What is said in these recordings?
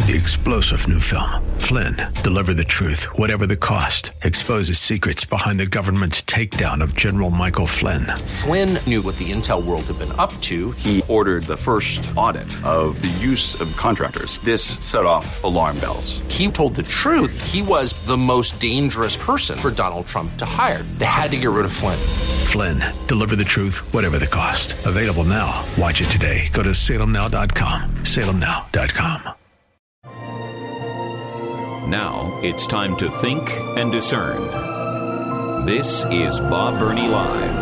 The explosive new film, Flynn, deliver the truth, whatever the cost. Exposes secrets behind the government's takedown of General Michael Flynn. Flynn knew what the intel world had been up to. He ordered the first audit of the use of contractors. This set off alarm bells. He told the truth. He was the most dangerous person for Donald Trump to hire. They had to get rid of Flynn. Flynn, deliver the truth, whatever the cost. Available now. Watch it today. Go to salemnow.com. salemnow.com. Now it's time to think and discern. This is Bob Burney Live.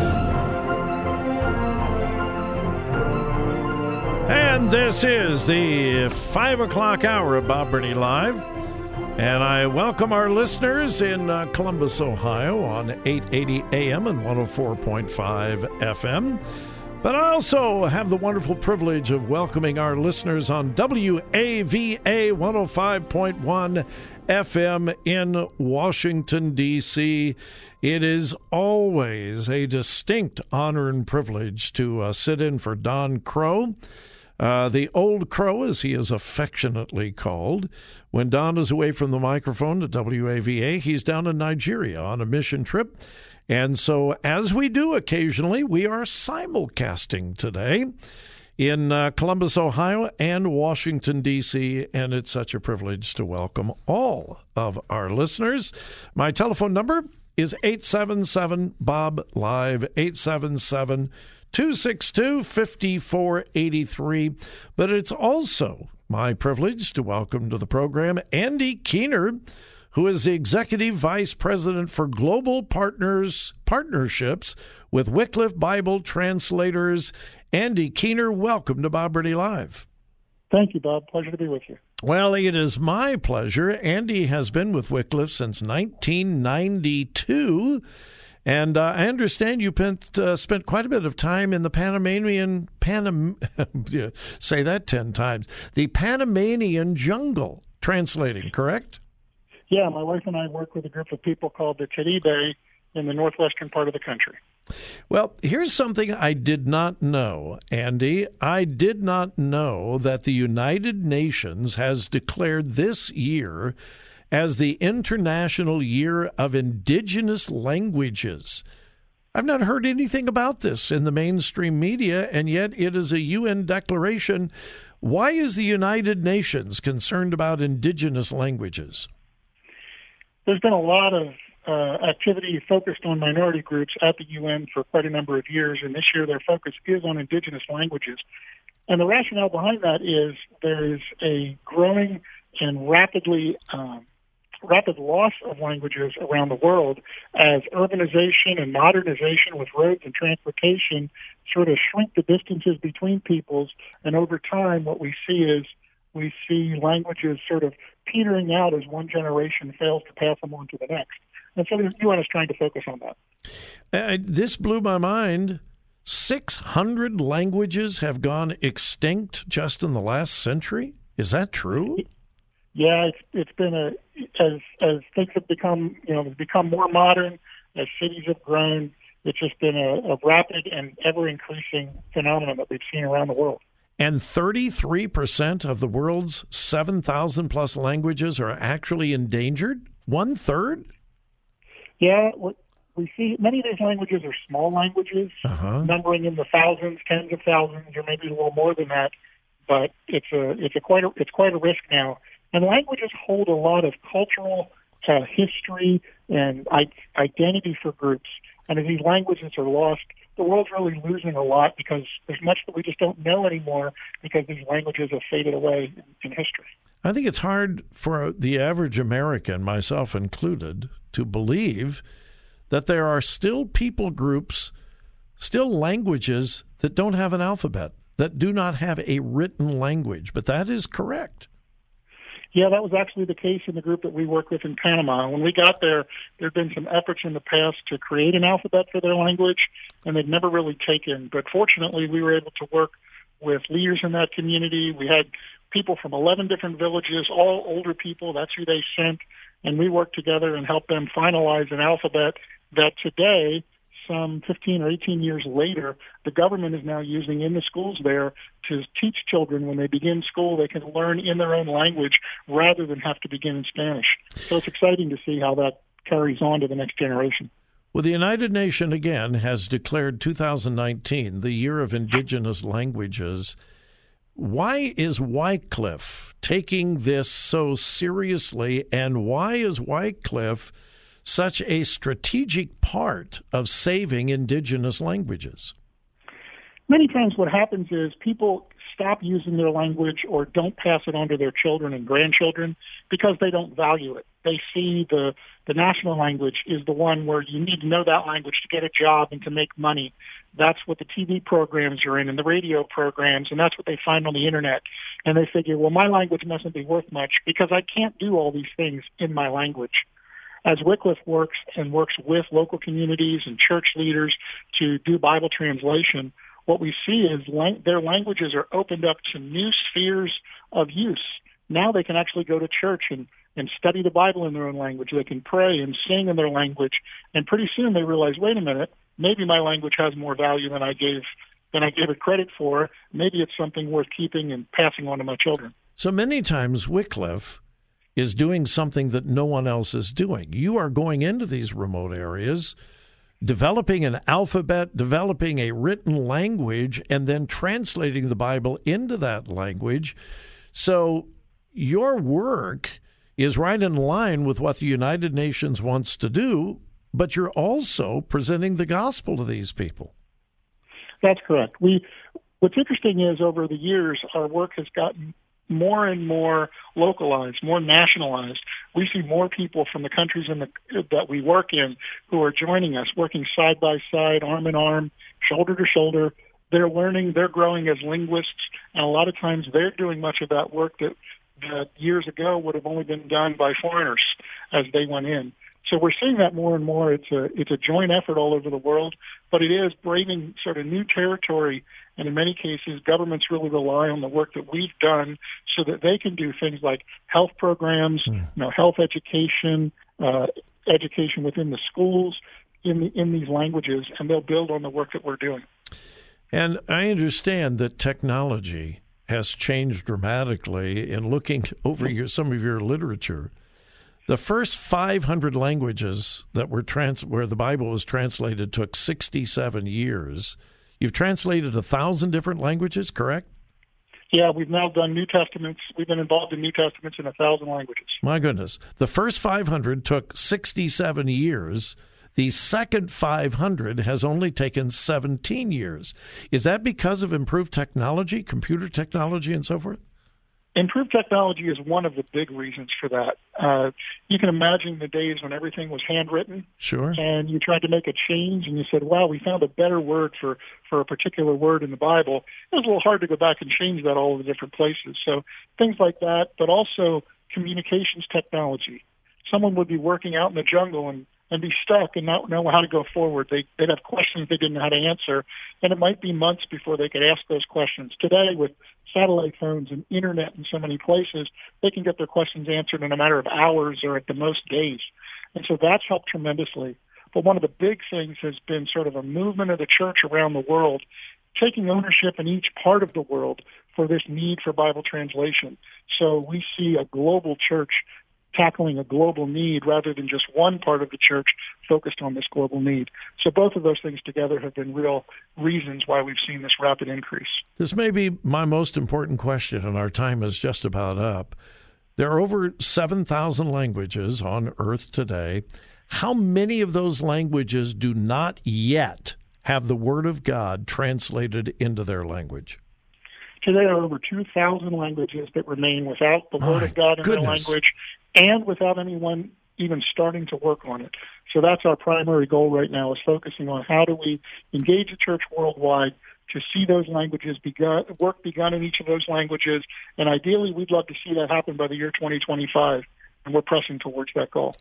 And this is the 5 o'clock hour of Bob Burney Live. And I welcome our listeners in Columbus, Ohio on 880 AM and 104.5 FM. But I also have the wonderful privilege of welcoming our listeners on WAVA 105.1 FM in Washington, D.C. It is always a distinct honor and privilege to sit in for Don Crow, the Old Crow, as he is affectionately called. When Don is away from the microphone at WAVA, he's down in Nigeria on a mission trip. And so, as we do occasionally, we are simulcasting today in Columbus, Ohio, and Washington, D.C., and it's such a privilege to welcome all of our listeners. My telephone number is 877-BOB-LIVE, 877-262-5483. But it's also my privilege to welcome to the program Andy Keener, who is the Executive Vice President for Global Partnerships with Wycliffe Bible Translators. Andy Keener, welcome to Bob Burney Live. Thank you, Bob. Pleasure to be with you. Well, it is my pleasure. Andy has been with Wycliffe since 1992, and I understand you spent quite a bit of time in the say that 10 times, the Panamanian jungle translating, correct? Yeah, my wife and I work with a group of people called the Caribe in the northwestern part of the country. Well, here's something I did not know, Andy. I did not know that the United Nations has declared this year as the International Year of Indigenous Languages. I've not heard anything about this in the mainstream media, and yet it is a UN declaration. Why is the United Nations concerned about indigenous languages? There's been a lot of activity focused on minority groups at the UN for quite a number of years, and this year their focus is on indigenous languages. And the rationale behind that is there is a growing and rapid loss of languages around the world as urbanization and modernization with roads and transportation sort of shrink the distances between peoples. And over time, what we see languages sort of petering out as one generation fails to pass them on to the next. And so the UN is trying to focus on that. This blew my mind. 600 languages have gone extinct just in the last century. Is that true? Yeah, it's been as things have become more modern, as cities have grown, it's just been a rapid and ever increasing phenomenon that we've seen around the world. And 33% of the world's 7,000 plus languages are actually endangered? 1/3? Yeah, we see many of these languages are small languages, numbering in the thousands, tens of thousands, or maybe a little more than that. But it's quite a risk now. And languages hold a lot of cultural history and identity for groups. And as these languages are lost, the world's really losing a lot because there's much that we just don't know anymore because these languages have faded away in history. I think it's hard for the average American, myself included, to believe that there are still people groups, still languages that don't have an alphabet, that do not have a written language. But that is correct. Yeah, that was actually the case in the group that we work with in Panama. When we got there, there had been some efforts in the past to create an alphabet for their language, and they'd never really taken. But fortunately, we were able to work with leaders in that community. We had people from 11 different villages, all older people. That's who they sent. And we worked together and helped them finalize an alphabet that today some 15 or 18 years later, the government is now using in the schools there to teach children when they begin school, they can learn in their own language rather than have to begin in Spanish. So it's exciting to see how that carries on to the next generation. Well, the United Nations, again, has declared 2019 the Year of Indigenous Languages. Why is Wycliffe taking this so seriously, and why is Wycliffe such a strategic part of saving indigenous languages? Many times what happens is people stop using their language or don't pass it on to their children and grandchildren because they don't value it. They see the national language is the one where you need to know that language to get a job and to make money. That's what the TV programs are in and the radio programs, and that's what they find on the internet. And they figure, well, my language mustn't be worth much because I can't do all these things in my language. As Wycliffe works with local communities and church leaders to do Bible translation, what we see is their languages are opened up to new spheres of use. Now they can actually go to church and study the Bible in their own language. They can pray and sing in their language. And pretty soon they realize, wait a minute, maybe my language has more value than I gave it credit for. Maybe it's something worth keeping and passing on to my children. So many times Wycliffe is doing something that no one else is doing. You are going into these remote areas, developing an alphabet, developing a written language, and then translating the Bible into that language. So your work is right in line with what the United Nations wants to do, but you're also presenting the gospel to these people. That's correct. What's interesting is over the years, our work has gotten more and more localized, more nationalized. We see more people from the countries that we work in who are joining us, working side by side, arm in arm, shoulder to shoulder. They're learning, they're growing as linguists, and a lot of times they're doing much of that work that years ago would have only been done by foreigners as they went in. So we're seeing that more and more. It's a joint effort all over the world, but it is braving sort of new territory. And in many cases, governments really rely on the work that we've done so that they can do things like health programs, health education, education within the schools in these languages, and they'll build on the work that we're doing. And I understand that technology has changed dramatically in looking over some of your literature. The first 500 languages that were where the Bible was translated took 67 years. You've translated 1,000 different languages, correct? Yeah, we've now done New Testaments. We've been involved in New Testaments in 1,000 languages. My goodness. The first 500 took 67 years. The second 500 has only taken 17 years. Is that because of improved technology, computer technology, and so forth? Improved technology is one of the big reasons for that. You can imagine the days when everything was handwritten. Sure. And you tried to make a change, and you said, wow, we found a better word for a particular word in the Bible. It was a little hard to go back and change that all over the different places. So things like that, but also communications technology. Someone would be working out in the jungle and be stuck and not know how to go forward. They'd have questions they didn't know how to answer, and it might be months before they could ask those questions. Today, with satellite phones and internet in so many places, they can get their questions answered in a matter of hours or at the most days. And so that's helped tremendously. But one of the big things has been sort of a movement of the church around the world, taking ownership in each part of the world for this need for Bible translation. So we see a global church tackling a global need rather than just one part of the church focused on this global need. So both of those things together have been real reasons why we've seen this rapid increase. This may be my most important question, and our time is just about up. There are over 7,000 languages on Earth today. How many of those languages do not yet have the Word of God translated into their language? Today there are over 2,000 languages that remain without the Word of God in their language and without anyone even starting to work on it. So that's our primary goal right now, is focusing on how do we engage the church worldwide to see those languages begun in each of those languages. And ideally, we'd love to see that happen by the year 2025. And we're pressing towards that goal.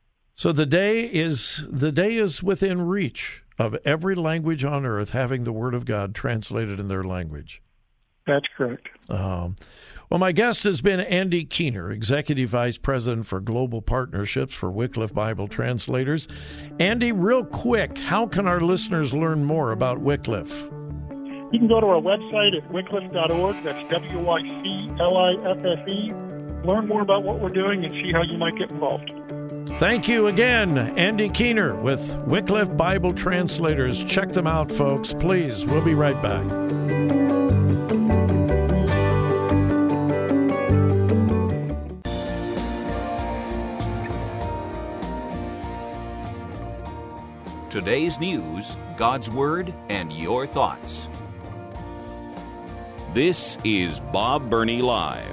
So the day is within reach of every language on earth having the Word of God translated in their language. That's correct. Well, my guest has been Andy Keener, Executive Vice President for Global Partnerships for Wycliffe Bible Translators. Andy, real quick, how can our listeners learn more about Wycliffe? You can go to our website at wycliffe.org. That's WYCLIFFE. Learn more about what we're doing and see how you might get involved. Thank you again, Andy Keener with Wycliffe Bible Translators. Check them out, folks. Please, we'll be right back. Today's news, God's Word, and your thoughts. This is Bob Burney Live.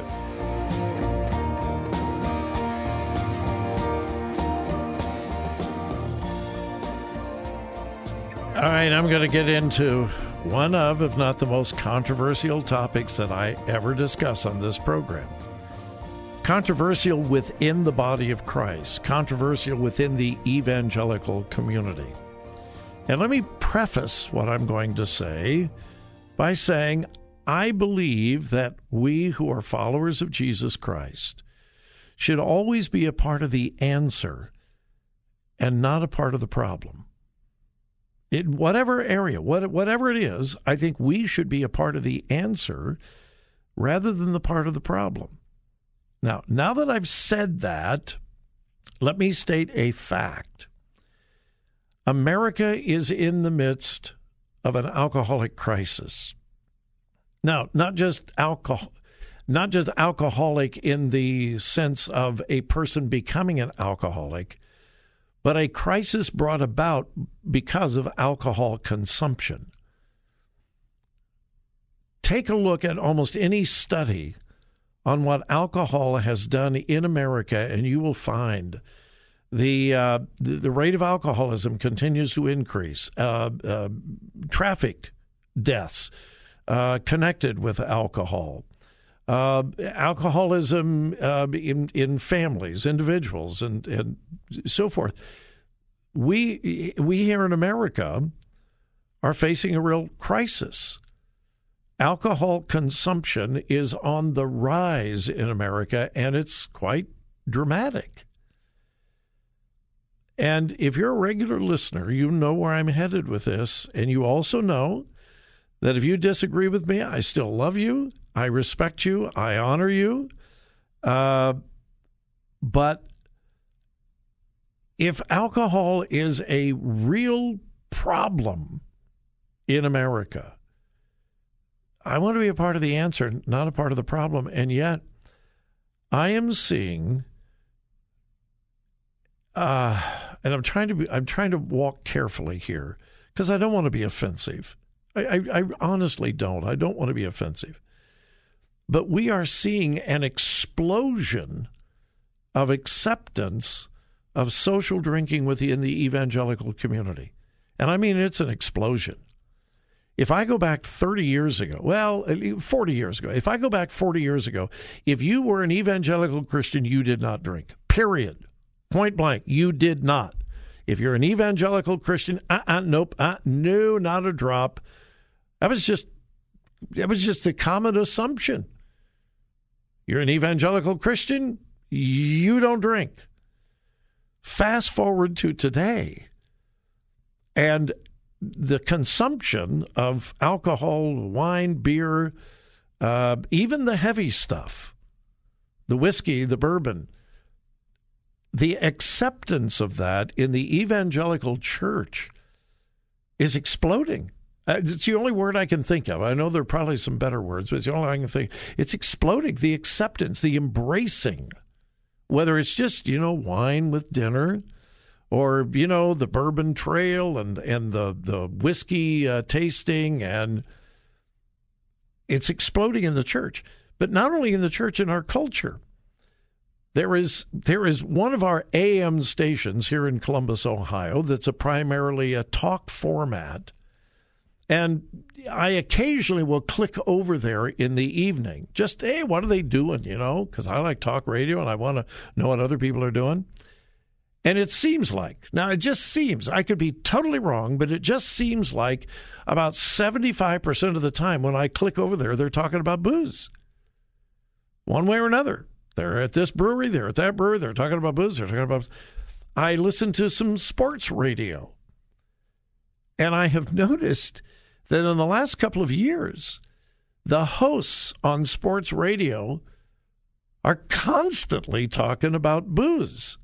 All right, I'm going to get into one of, if not the most controversial topics that I ever discuss on this program. Controversial within the body of Christ, controversial within the evangelical community. And let me preface what I'm going to say by saying I believe that we who are followers of Jesus Christ should always be a part of the answer and not a part of the problem. In whatever area, whatever it is, I think we should be a part of the answer rather than the part of the problem. Now that I've said that, let me state a fact. America is in the midst of an alcoholic crisis. Now, not just alcoholic in the sense of a person becoming an alcoholic, but a crisis brought about because of alcohol consumption. Take a look at almost any study on what alcohol has done in America, and you will find the rate of alcoholism continues to increase. Traffic deaths connected with alcohol. Alcoholism in families, individuals, and so forth. We here in America are facing a real crisis. Alcohol consumption is on the rise in America, and it's quite dramatic. And if you're a regular listener, you know where I'm headed with this, and you also know that if you disagree with me, I still love you, I respect you, I honor you. But if alcohol is a real problem in America, I want to be a part of the answer, not a part of the problem. And yet, I am seeing, and I'm trying to walk carefully here because I don't want to be offensive. I honestly don't. I don't want to be offensive. But we are seeing an explosion of acceptance of social drinking within the evangelical community. And I mean, it's an explosion. If I go back 30 years ago, 40 years ago, if I go back 40 years ago, if you were an evangelical Christian, you did not drink, period. Point blank, you did not. If you're an evangelical Christian, nope, no, not a drop. That was just a common assumption. You're an evangelical Christian, you don't drink. Fast forward to today, and the consumption of alcohol, wine, beer, even the heavy stuff, the whiskey, the bourbon, the acceptance of that in the evangelical church is exploding. It's the only word I can think of. I know there are probably some better words, but it's the only I can think. It's exploding. The acceptance, the embracing, whether it's just, wine with dinner or, the bourbon trail and the whiskey tasting, and it's exploding in the church. But not only in the church, in our culture. There is one of our AM stations here in Columbus, Ohio, that's primarily a talk format. And I occasionally will click over there in the evening. Just, hey, what are they doing, Because I like talk radio and I want to know what other people are doing. And it seems like, I could be totally wrong, but it just seems like about 75% of the time when I click over there, they're talking about booze. one way or another. They're at this brewery, they're at that brewery, they're talking about booze, they're talking about... I listen to some sports radio, and I have noticed that in the last couple of years, the hosts on sports radio are constantly talking about booze.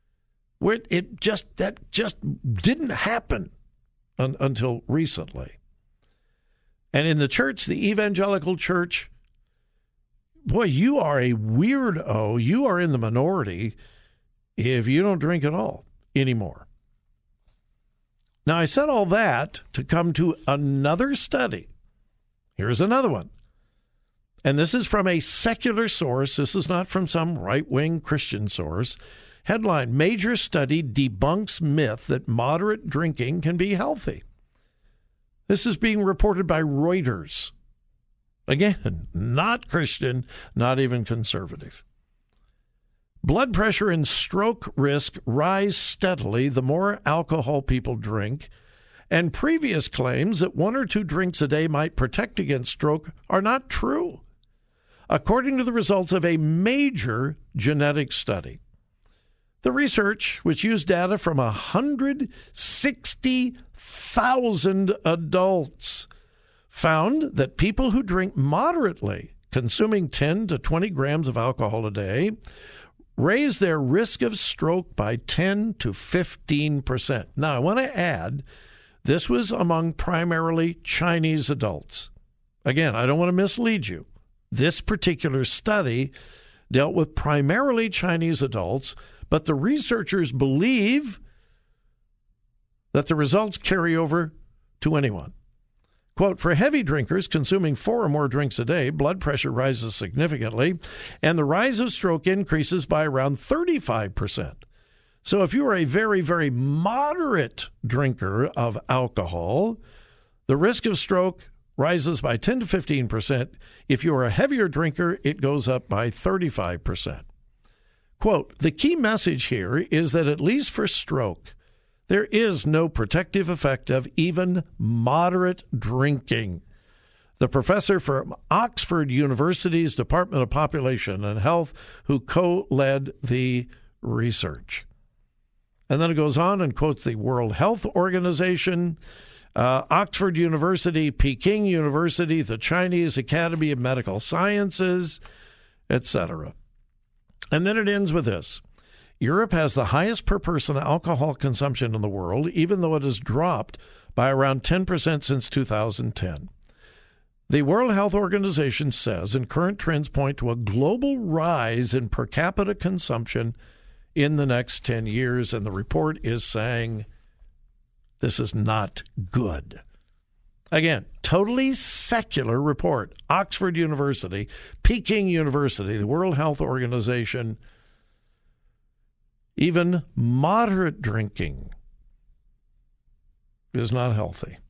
That just didn't happen until recently. And in the church, the evangelical church, boy, you are a weirdo. You are in the minority if you don't drink at all anymore. Now, I said all that to come to another study. Here's another one. And this is from a secular source. This is not from some right-wing Christian source. Headline, Major Study Debunks Myth That Moderate Drinking Can Be Healthy. This is being reported by Reuters. Again, not Christian, not even conservative. Blood pressure and stroke risk rise steadily the more alcohol people drink, and previous claims that 1 or 2 drinks a day might protect against stroke are not true, according to the results of a major genetic study. The research, which used data from 160,000 adults, found that people who drink moderately, consuming 10 to 20 grams of alcohol a day, raise their risk of stroke by 10 to 15%. Now, I want to add, this was among primarily Chinese adults. Again, I don't want to mislead you. This particular study dealt with primarily Chinese adults, but the researchers believe that the results carry over to anyone. Quote, for heavy drinkers consuming 4 or more drinks a day, blood pressure rises significantly, and the rise of stroke increases by around 35%. So if you are a very, very moderate drinker of alcohol, the risk of stroke rises by 10 to 15%. If you are a heavier drinker, it goes up by 35%. Quote, the key message here is that at least for stroke, there is no protective effect of even moderate drinking. The professor from Oxford University's Department of Population and Health who co-led the research. And then it goes on and quotes the World Health Organization, Oxford University, Peking University, the Chinese Academy of Medical Sciences, etc. And then it ends with this. Europe has the highest per-person alcohol consumption in the world, even though it has dropped by around 10% since 2010. The World Health Organization says, and current trends point to a global rise in per capita consumption in the next 10 years, and the report is saying this is not good. Again, totally secular report. Oxford University, Peking University, the World Health Organization. Even moderate drinking is not healthy.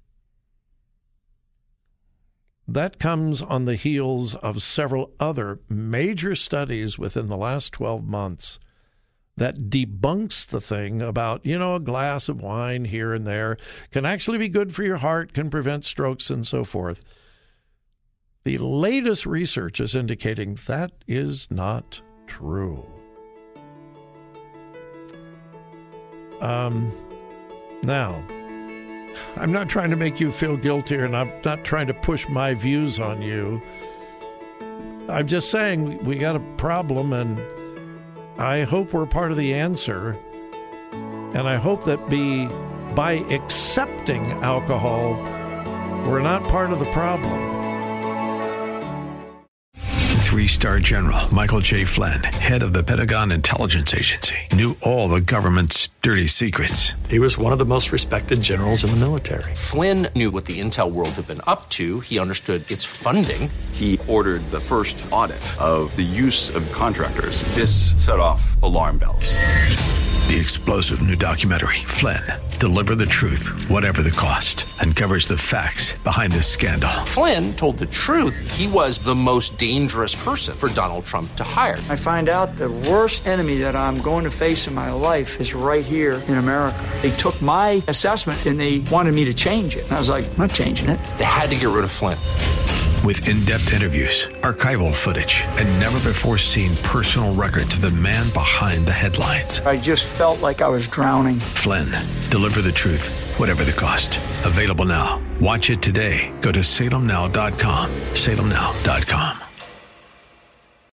That comes on the heels of several other major studies within the last 12 months that debunks the thing about, a glass of wine here and there can actually be good for your heart, can prevent strokes and so forth. The latest research is indicating that is not true. Now, I'm not trying to make you feel guilty, and I'm not trying to push my views on you. I'm just saying we got a problem, and I hope we're part of the answer. And I hope that by accepting alcohol, we're not part of the problem. 3-star General Michael J. Flynn, head of the Pentagon Intelligence Agency, knew all the government's dirty secrets. He was one of the most respected generals in the military. Flynn knew what the intel world had been up to. He understood its funding. He ordered the first audit of the use of contractors. This set off alarm bells. The explosive new documentary, Flynn, Deliver the Truth, Whatever the Cost, uncovers the facts behind this scandal. Flynn told the truth. He was the most dangerous person for Donald Trump to hire. I find out the worst enemy that I'm going to face in my life is right here in America. They took my assessment and they wanted me to change it. And I was like, I'm not changing it. They had to get rid of Flynn. with in-depth interviews, archival footage, and never-before-seen personal records of the man behind the headlines. I just felt like I was drowning. Flynn, deliver the truth, whatever the cost. Available now. Watch it today. Go to salemnow.com. salemnow.com.